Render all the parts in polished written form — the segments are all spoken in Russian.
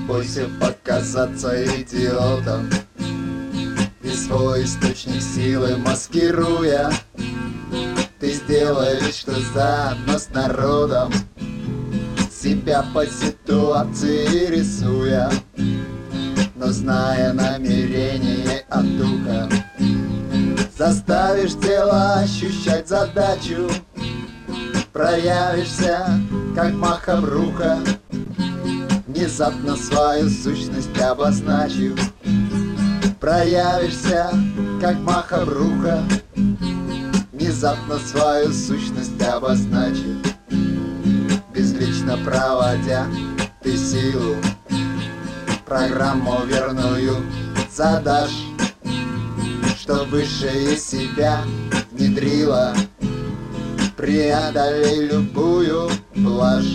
бойся показаться идиотом, и свой источник силы маскируя, ты сделай вид, что заодно с народом, себя по ситуации рисуя, но зная намерение от духа, заставишь тело ощущать задачу, проявишься, как махабруха, внезапно свою сущность обозначив. Проявишься, как махабруха, внезапно свою сущность обозначив. Безлично проводя ты силу, программу верную задашь, что высшее себя внедрила. Преодолей любую блажь,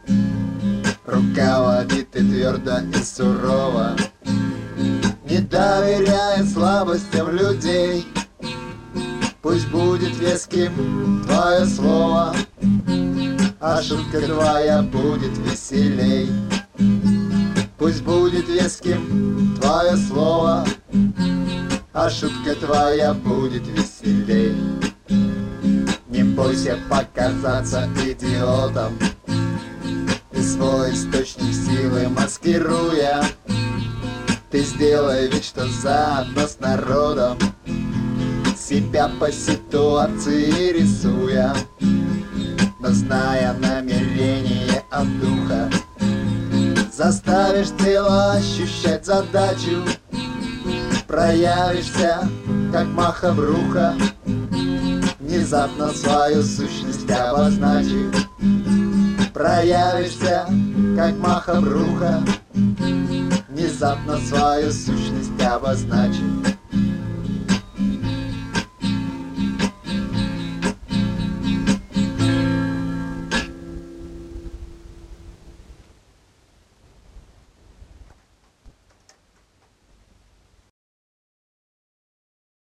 руководит и твердо, и сурово, не доверяя слабостям людей. Пусть будет веским твое слово, а шутка твоя будет веселей. Пусть будет веским твое слово, а шутка твоя будет веселей. Не бойся показаться идиотом, и свой источник силы маскируя, ты сделай вид, что заодно с народом, себя по ситуации рисуя, но зная намерение от духа, заставишь тело ощущать задачу, проявишься, как махабруха, внезапно свою сущность обозначив. Проявишься, как махабруха, внезапно свою сущность обозначив.